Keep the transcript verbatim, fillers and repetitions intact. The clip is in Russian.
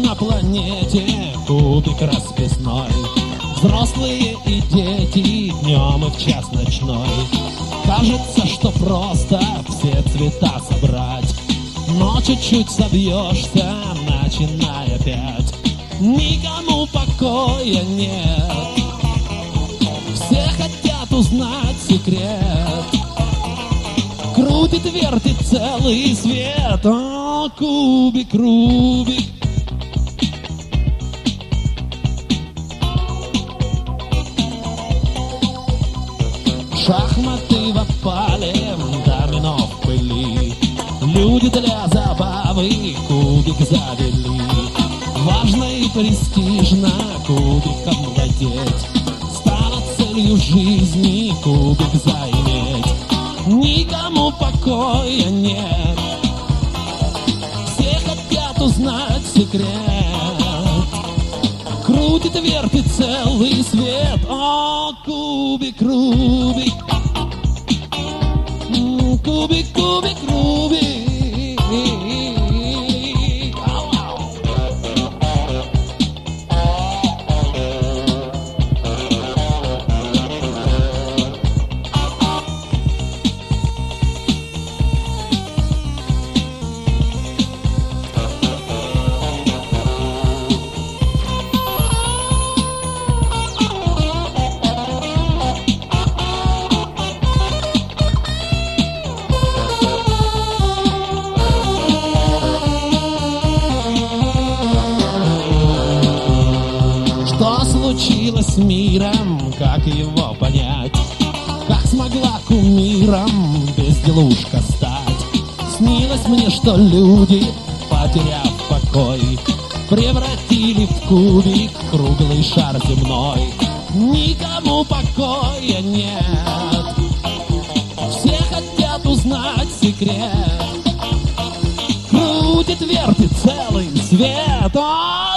на планете кубик расписной. Взрослые и дети днем и в час ночной. Кажется, что просто все цвета собрать, но чуть-чуть собьешься, начинай опять. Никому покоя нет, все хотят узнать секрет. Крутит, вертит целый свет. О, кубик, Рубик. Шахматы в опале, домино в пыли. Люди для забавы кубик завели. Важно и престижно кубиком владеть. Стало целью жизни кубик заиметь. Никому покоя нет, все хотят узнать секрет. Крутит, вертит целый свет. О, кубик, Рубик. Кубик, кубик, Рубик. Что случилось с миром, как его понять? Как смогла кумиром безделушка стать? Снилось мне, что люди, потеряв покой, превратили в кубик круглый шар земной. Никому покоя нет, все хотят узнать секрет. Крутит, вертит целый свет. О!